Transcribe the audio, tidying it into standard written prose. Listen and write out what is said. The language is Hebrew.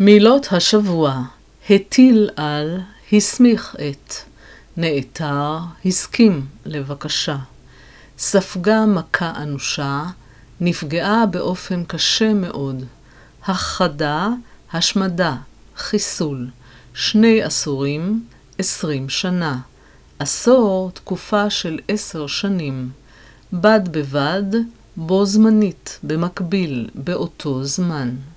מילות השבוע: הטיל על, הסמיך את, נעתר, הסכים לבקשה. ספגה מכה אנושה, נפגעה באופן קשה מאוד. הכחדה, השמדה, חיסול. 2 עשורים, 20 שנה. עשור, תקופה של 10 שנים. בד בבד, בו זמנית, במקביל, באותו זמן.